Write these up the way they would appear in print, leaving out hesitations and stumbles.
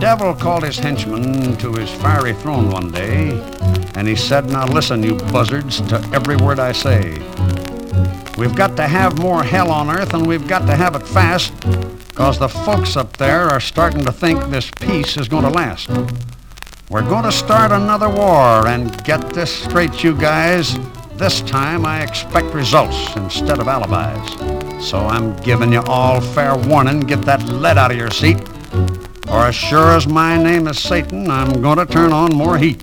devil called his henchmen to his fiery throne one day, and he said, "Now listen, you buzzards, to every word I say. We've got to have more hell on earth, and we've got to have it fast, 'cause the folks up there are starting to think this peace is going to last. We're going to start another war, and get this straight, you guys. This time I expect results instead of alibis. So I'm giving you all fair warning, get that lead out of your seat, or as sure as my name is Satan, I'm going to turn on more heat."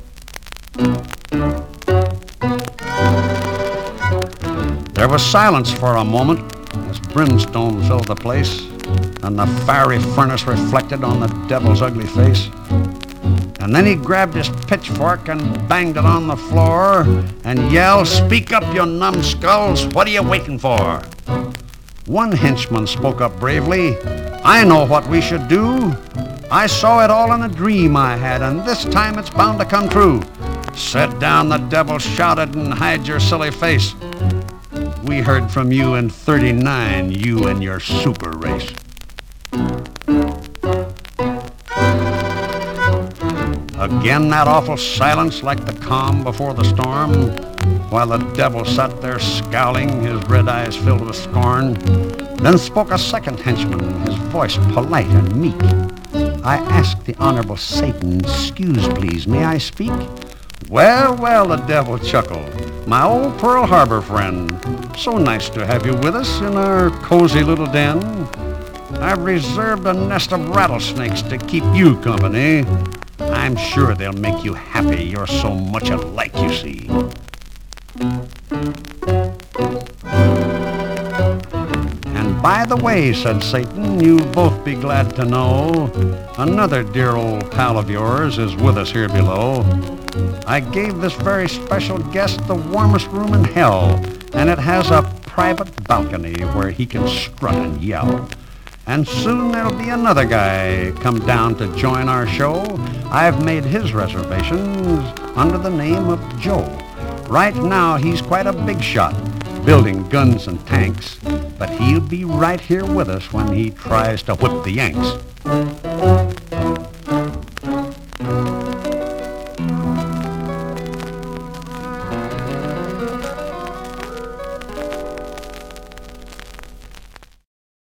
There was silence for a moment as brimstone filled the place, and the fiery furnace reflected on the devil's ugly face. And then he grabbed his pitchfork and banged it on the floor and yelled, "Speak up, you numbskulls! What are you waiting for?" One henchman spoke up bravely, "I know what we should do. I saw it all in a dream I had, and this time it's bound to come true." "Sit down," the devil shouted, "and hide your silly face. We heard from you in '39, you and your super race." Again that awful silence, like the calm before the storm, while the devil sat there scowling, his red eyes filled with scorn. Then spoke a second henchman, his voice polite and meek. "I ask the Honorable Satan, excuse please, may I speak?" "Well, well," the devil chuckled, "my old Pearl Harbor friend, so nice to have you with us in our cozy little den. I've reserved a nest of rattlesnakes to keep you company. I'm sure they'll make you happy, you're so much alike, you see." "And by the way," said Satan, "you'll both be glad to know another dear old pal of yours is with us here below. I gave this very special guest the warmest room in hell, and it has a private balcony where he can strut and yell. And soon there'll be another guy come down to join our show. I've made his reservations under the name of Joe. Right now he's quite a big shot, building guns and tanks, but he'll be right here with us when he tries to whip the Yanks."